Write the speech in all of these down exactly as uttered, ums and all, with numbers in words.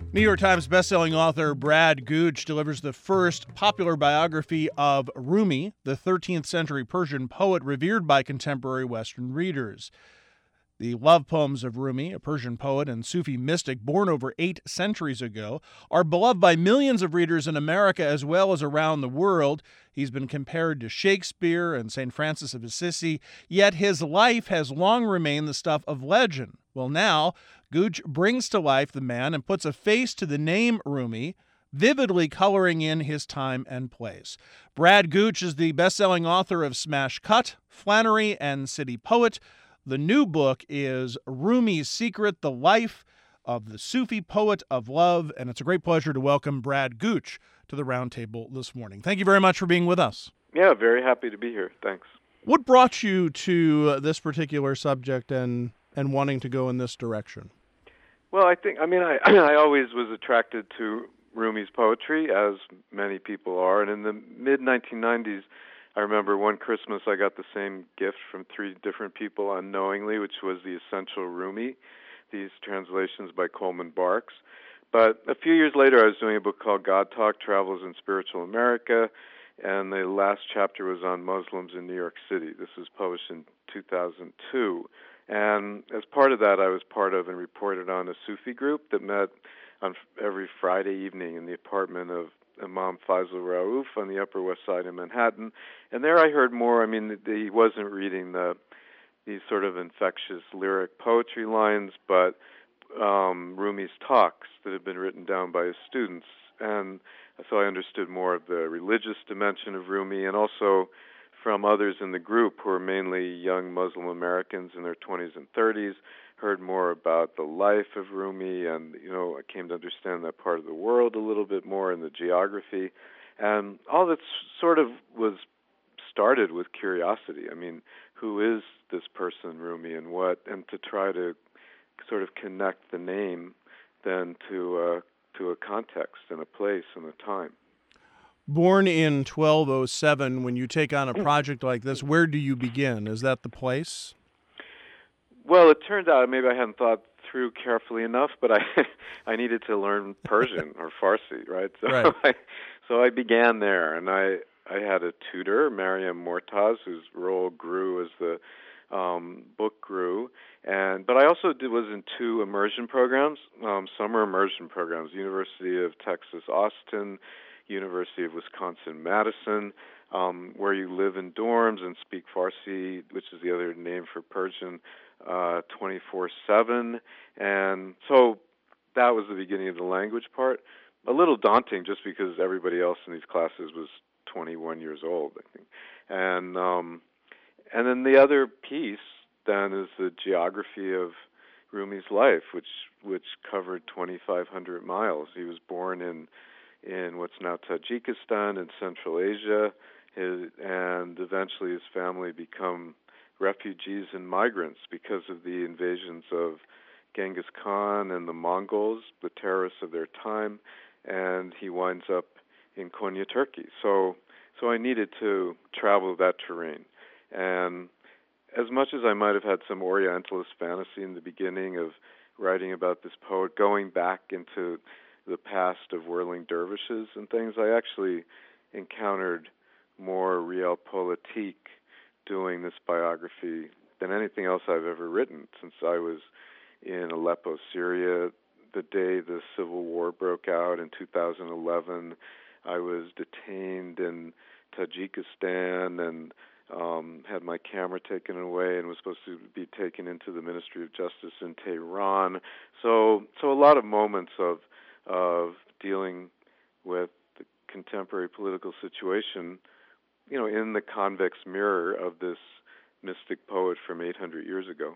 New York Times bestselling author Brad Gooch delivers the first popular biography of Rumi, the thirteenth century Persian poet revered by contemporary Western readers. The love poems of Rumi, a Persian poet and Sufi mystic born over eight centuries ago, are beloved by millions of readers in America as well as around the world. He's been compared to Shakespeare and Saint Francis of Assisi, yet his life has long remained the stuff of legend. Well, now, Gooch brings to life the man and puts a face to the name Rumi, vividly coloring in his time and place. Brad Gooch is the best-selling author of Smash Cut, Flannery, and City Poet. The new book is Rumi's Secret, The Life of the Sufi Poet of Love, and it's a great pleasure to welcome Brad Gooch to the Roundtable this morning. Thank you very much for being with us. Yeah, very happy to be here. Thanks. What brought you to this particular subject and, and wanting to go in this direction? Well, I think, I mean, I, I always was attracted to Rumi's poetry, as many people are, and in the mid nineteen nineties, I remember one Christmas I got the same gift from three different people unknowingly, which was the Essential Rumi, these translations by Coleman Barks. But a few years later, I was doing a book called God Talk, Travels in Spiritual America, and the last chapter was on Muslims in New York City. This was published in two thousand two. And as part of that, I was part of and reported on a Sufi group that met on every Friday evening in the apartment of Imam Faisal Rauf on the Upper West Side in Manhattan. And there I heard more. I mean, he wasn't reading the these sort of infectious lyric poetry lines, but um, Rumi's talks that had been written down by his students. And so I understood more of the religious dimension of Rumi, and also from others in the group who are mainly young Muslim Americans in their twenties and thirties, heard more about the life of Rumi, and, you know, I came to understand that part of the world a little bit more, and the geography. And all that sort of was started with curiosity. I mean, who is this person, Rumi, and what, and to try to sort of connect the name then to, uh, to a context and a place and a time. Born in twelve oh seven, when you take on a project like this, where do you begin? Is that the place? Well, it turned out maybe I hadn't thought through carefully enough, but I I needed to learn Persian or Farsi, right? So right. I so I began there, and I I had a tutor, Mariam Mortaz, whose role grew as the um, book grew, and but I also did, was in two immersion programs, um, summer immersion programs, University of Texas Austin, University of Wisconsin-Madison, um, where you live in dorms and speak Farsi, which is the other name for Persian, uh, twenty-four seven. And so that was the beginning of the language part. A little daunting just because everybody else in these classes was twenty-one years old, I think. And, um, and then the other piece then is the geography of Rumi's life, which, which covered twenty-five hundred miles. He was born in in what's now Tajikistan in Central Asia, his, and eventually his family become refugees and migrants because of the invasions of Genghis Khan and the Mongols, the terrorists of their time, and he winds up in Konya, Turkey. So, so I needed to travel that terrain. And as much as I might have had some Orientalist fantasy in the beginning of writing about this poet, going back into the past of whirling dervishes and things, I actually encountered more realpolitik doing this biography than anything else I've ever written since I was in Aleppo, Syria, the day the civil war broke out in two thousand eleven. I was detained in Tajikistan and um, had my camera taken away and was supposed to be taken into the Ministry of Justice in Tehran. So, so a lot of moments of of dealing with the contemporary political situation, you know, in the convex mirror of this mystic poet from eight hundred years ago.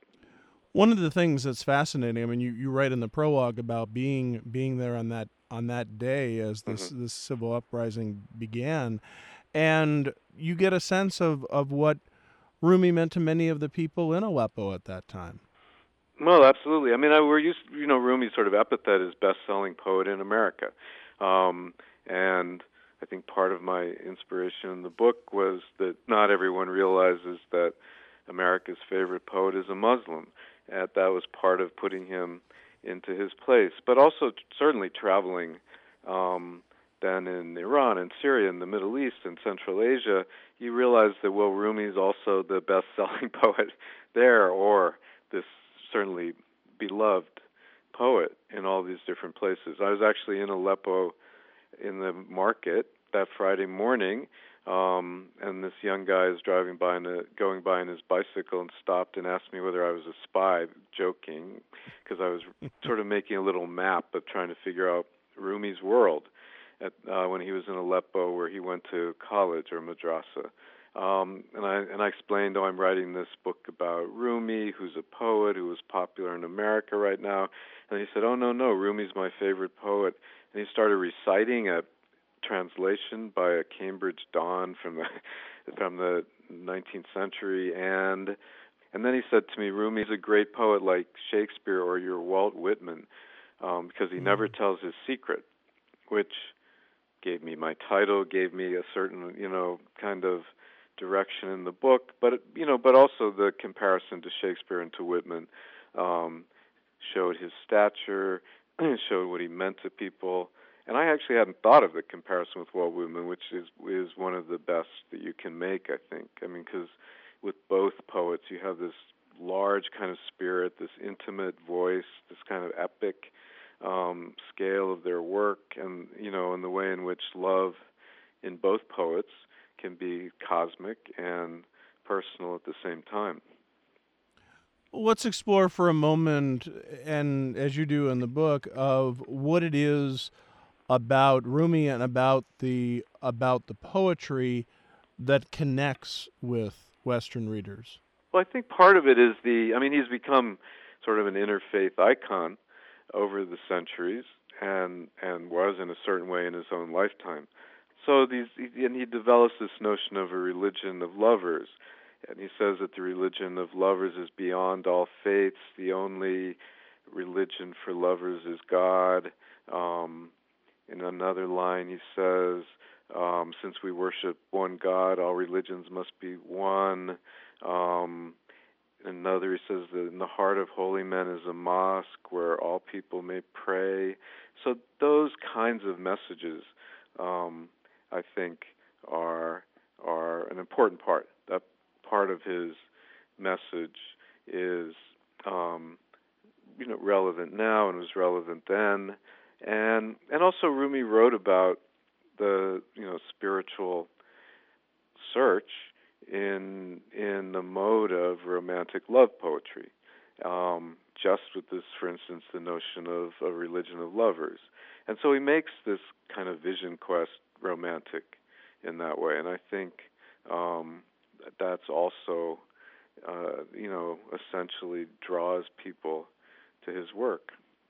One of the things that's fascinating, I mean, you, you write in the prologue about being being there on that on that day as this, mm-hmm. this civil uprising began, and you get a sense of, of what Rumi meant to many of the people in Aleppo at that time. Well, absolutely. I mean, I, we're used, you know, Rumi's sort of epithet is best-selling poet in America. Um, and I think part of my inspiration in the book was that not everyone realizes that America's favorite poet is a Muslim. And that was part of putting him into his place, but also t- certainly traveling um, then in Iran and Syria and the Middle East and Central Asia, you realize that, well, Rumi is also the best-selling poet there, or this certainly beloved poet in all these different places. I was actually in Aleppo in the market that Friday morning, um, and this young guy is driving by in a, going by on his bicycle and stopped and asked me whether I was a spy, joking, because I was sort of making a little map of trying to figure out Rumi's world at, uh, when he was in Aleppo, where he went to college or madrasa. Um, and I and I explained, oh, I'm writing this book about Rumi, who's a poet who is popular in America right now. And he said, oh, no, no, Rumi's my favorite poet. And he started reciting a translation by a Cambridge Don from the from the nineteenth century, and and then he said to me, Rumi's a great poet like Shakespeare or your Walt Whitman, um, because he mm. never tells his secret, which gave me my title, gave me a certain, you know, kind of direction in the book, but you know, but also the comparison to Shakespeare and to Whitman um, showed his stature, showed what he meant to people. And I actually hadn't thought of the comparison with Walt Whitman, which is is one of the best that you can make, I think. I mean, because with both poets, you have this large kind of spirit, this intimate voice, this kind of epic um, scale of their work, and you know, and the way in which love in both poets can be cosmic and personal at the same time. Let's explore for a moment, and as you do in the book, of what it is about Rumi and about the about the poetry that connects with Western readers. Well, I think part of it is the, I mean, he's become sort of an interfaith icon over the centuries, and and was in a certain way in his own lifetime. So these, and he develops this notion of a religion of lovers, and he says that the religion of lovers is beyond all faiths. The only religion for lovers is God. Um, in another line, he says, um, since we worship one God, all religions must be one. Um, another, he says that in the heart of holy men is a mosque where all people may pray. So those kinds of messages, um, I think, are are an important part. That part of his message is, um, you know, relevant now and was relevant then, and and also Rumi wrote about the, you know, spiritual search in in the mode of romantic love poetry. Um, just with this, for instance, the notion of a religion of lovers, and so he makes this kind of vision quest romantic in that way, and I think um, that's also, uh, you know, essentially draws people to his work.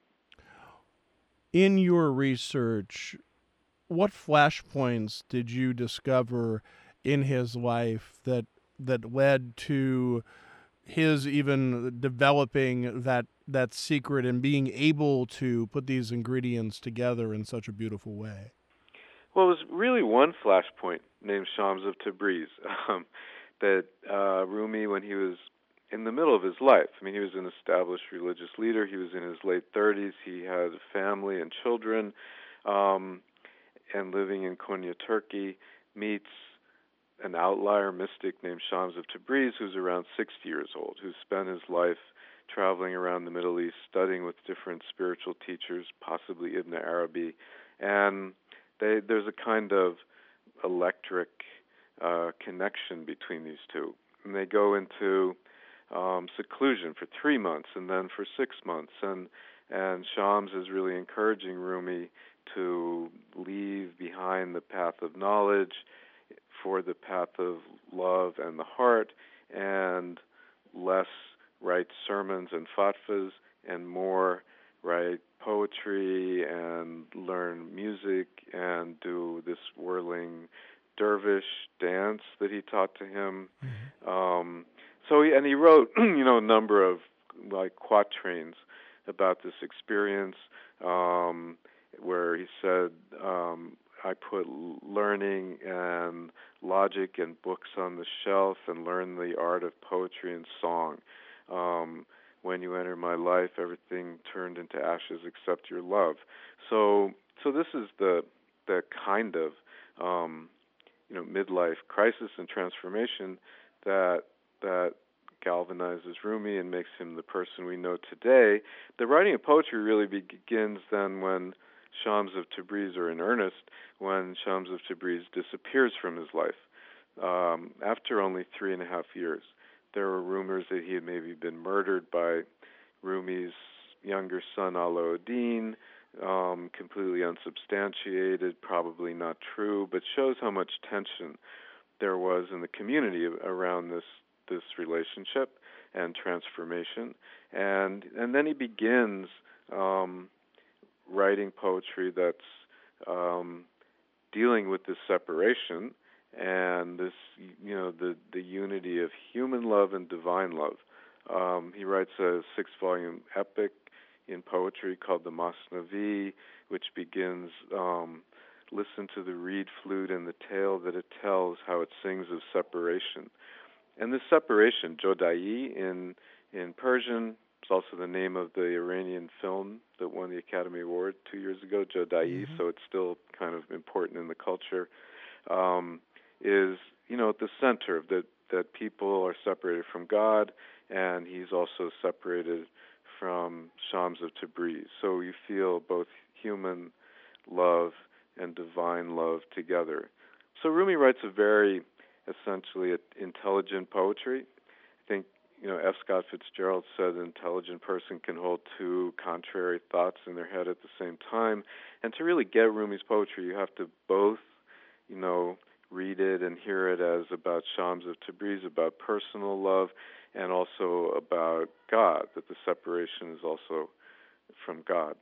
In your research, what flashpoints did you discover in his life that that led to his even developing that that secret and being able to put these ingredients together in such a beautiful way? Well, it was really one flashpoint named Shams of Tabriz um, that uh, Rumi, when he was in the middle of his life, I mean, he was an established religious leader. He was in his late thirties. He had a family and children, um, and living in Konya, Turkey, meets an outlier mystic named Shams of Tabriz, who's around sixty years old, who spent his life traveling around the Middle East, studying with different spiritual teachers, possibly Ibn Arabi, and They, there's a kind of electric uh, connection between these two. And they go into um, seclusion for three months and then for six months. And, and Shams is really encouraging Rumi to leave behind the path of knowledge for the path of love and the heart, and less write sermons and fatwas and more write poetry and learn music and do this whirling dervish dance that he taught to him. Mm-hmm. Um, so he, and he wrote, you know, a number of like quatrains about this experience, um, where he said, um, I put learning and logic and books on the shelf and learned the art of poetry and song. Um, when you enter my life, everything turned into ashes except your love. So, so this is the the kind of um, you know midlife crisis and transformation that that galvanizes Rumi and makes him the person we know today. The writing of poetry really begins then when Shams of Tabriz are in earnest, when Shams of Tabriz disappears from his life um, after only three and a half years. There were rumors that he had maybe been murdered by Rumi's younger son, Alauddin, um, completely unsubstantiated, probably not true, but shows how much tension there was in the community around this this relationship and transformation. And and then he begins um, writing poetry that's um, dealing with this separation and this, you know, the, the unity of human love and divine love. Um, he writes a six-volume epic in poetry called the Masnavi, which begins, um, listen to the reed flute and the tale that it tells, how it sings of separation. And this separation, Jodai in in Persian, it's also the name of the Iranian film that won the Academy Award two years ago, Jodai, mm-hmm. so it's still kind of important in the culture, um, is, you know, at the center of that, that people are separated from God, and he's also separated from Shams of Tabriz. So you feel both human love and divine love together. So Rumi writes a very essentially intelligent poetry. I think, you know, F. Scott Fitzgerald said an intelligent person can hold two contrary thoughts in their head at the same time. And to really get Rumi's poetry, you have to both, you know, read it and hear it as about Shams of Tabriz, about personal love, and also about God, that the separation is also from God.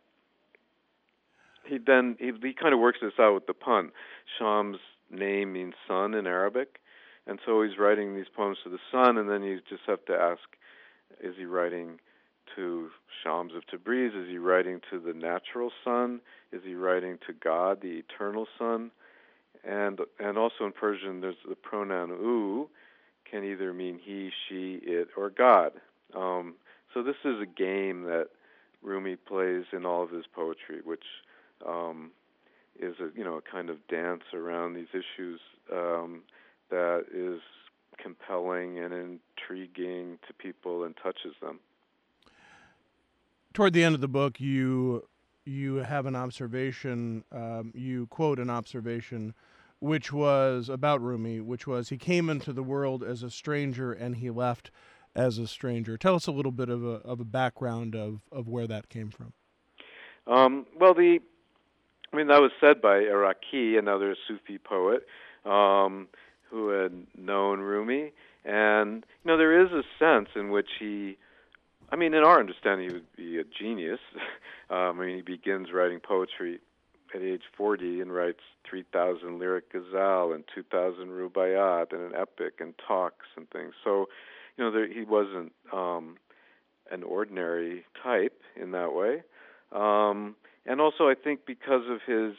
He then, he, he kind of works this out with the pun. Shams' name means sun in Arabic, and so he's writing these poems to the sun, and then you just have to ask, is he writing to Shams of Tabriz? Is he writing to the natural sun? Is he writing to God, the eternal sun? And and also in Persian, there's the pronoun u, can either mean he, she, it, or God. Um, so this is a game that Rumi plays in all of his poetry, which um, is a you know a kind of dance around these issues um, that is compelling and intriguing to people and touches them. Toward the end of the book, you you have an observation. Um, you quote an observation, which was about Rumi, which was he came into the world as a stranger and he left as a stranger. Tell us a little bit of a of a background of, of where that came from. Um, well, the I mean that was said by Iraqi, another Sufi poet, um, who had known Rumi, and you know there is a sense in which he, I mean, in our understanding, he would be a genius. um, I mean, he begins writing poetry at age forty and writes three thousand lyric ghazal and two thousand rubaiyat and an epic and talks and things. So, you know, there, he wasn't um, an ordinary type in that way. Um, and also, I think because of his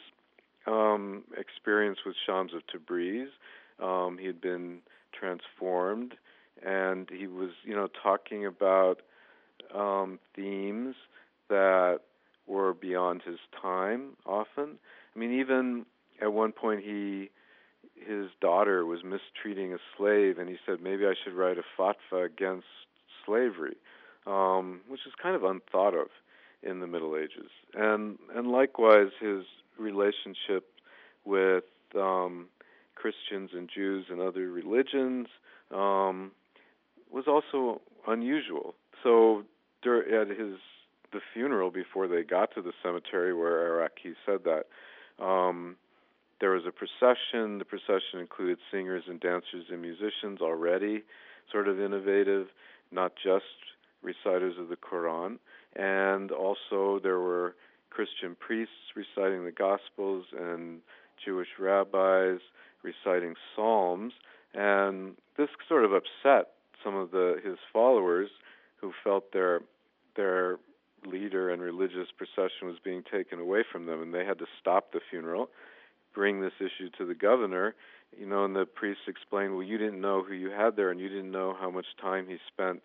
um, experience with Shams of Tabriz, um, he had been transformed, and he was, you know, talking about um, themes that were beyond his time often. I mean, even at one point he, his daughter was mistreating a slave, and he said, maybe I should write a fatwa against slavery, um, which is kind of unthought of in the Middle Ages. And and likewise, his relationship with um, Christians and Jews and other religions um, was also unusual. So at his the funeral, before they got to the cemetery where Iraqi said that, um, there was a procession. The procession included singers and dancers and musicians, already sort of innovative, not just reciters of the Quran. And also there were Christian priests reciting the Gospels and Jewish rabbis reciting psalms. And this sort of upset some of the his followers, who felt their their leader and religious procession was being taken away from them, and they had to stop the funeral, bring this issue to the governor, you know, and the priests explained, well, you didn't know who you had there, and you didn't know how much time he spent,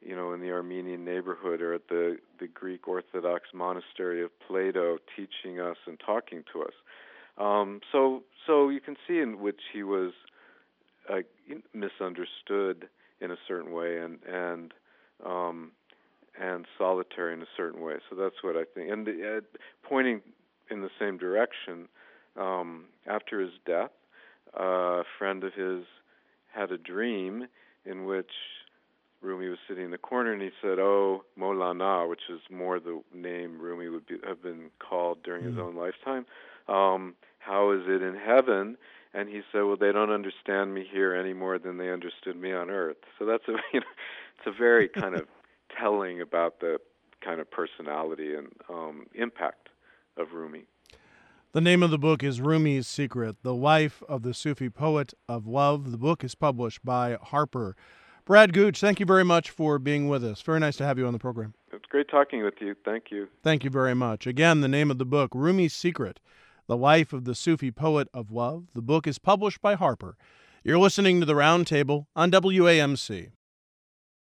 you know, in the Armenian neighborhood or at the, the Greek Orthodox monastery of Plato, teaching us and talking to us. Um, so, so you can see in which he was uh, misunderstood in a certain way, and and um, and solitary in a certain way. So that's what I think. And the, uh, pointing in the same direction, um, after his death, uh, a friend of his had a dream in which Rumi was sitting in the corner, and he said, "Oh, Maulana," which is more the name Rumi would be, have been called during his own lifetime. Um, how is it in heaven? And he said, "Well, they don't understand me here any more than they understood me on earth." So that's a, you know, it's a very kind of telling about the kind of personality and um, impact of Rumi. The name of the book is Rumi's Secret, The Life of the Sufi Poet of Love. The book is published by Harper. Brad Gooch, thank you very much for being with us. Very nice to have you on the program. It's great talking with you. Thank you. Thank you very much. Again, the name of the book, Rumi's Secret, The Life of the Sufi Poet of Love. The book is published by Harper. You're listening to The Roundtable on W A M C.